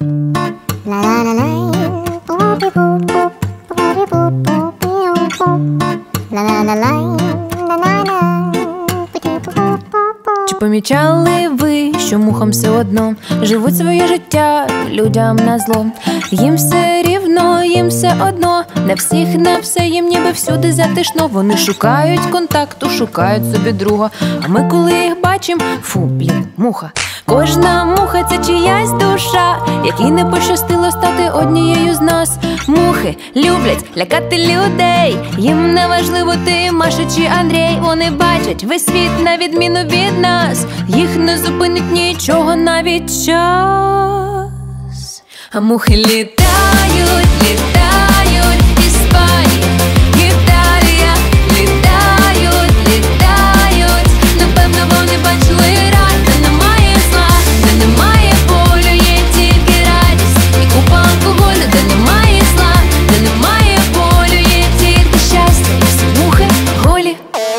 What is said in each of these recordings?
Чи помічали ви, що мухам все одно живуть своє життя людям на зло? Їм все рівно, їм все одно, на всіх, на все, їм ніби всюди затишно. Вони шукають контакту, шукають собі друга. А ми коли їх бачим, фу, блін, муха. Кожна муха – це чиясь душа, якій не пощастило стати однією з нас. Мухи люблять лякати людей, їм не важливо ти, Маша чи Андрій. Вони бачать весь світ на відміну від нас, їх не зупинить нічого, навіть час. А мухи літають, літають, Іспанія, Італія, літають, літають. Напевно вони бачили рай, де немає зла, де немає болю, є тільки радість. І купа алкоголю, де немає зла, де немає болю, є тільки щастя. І всі мухи голі.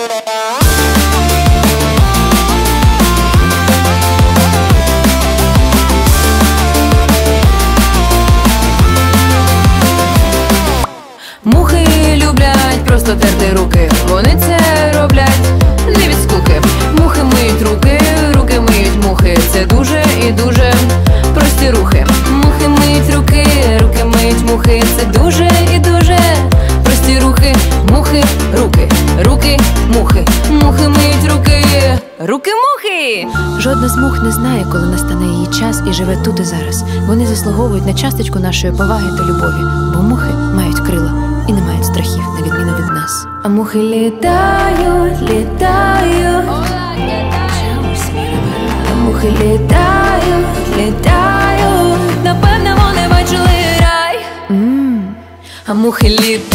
Мухи люблять просто терти руки, вони це роблять не від скуки. Мухи миють руки, руки миють мухи, це дуже і дуже прості рухи. Мухи миють руки, руки миють мухи, це дуже і дуже прості рухи. Мухи, руки, руки, мухи, мухи миють руки, руки-мухи. Жодна з мух не знає, коли настане її час, і живе тут і зараз. Вони заслуговують на часточку нашої поваги та любові, бо мухи мають крила і не мають страхів, на відміну від нас. А мухи літають, літають, а мухи літають, літають. Напевно вони бачили рай. А мухи літають.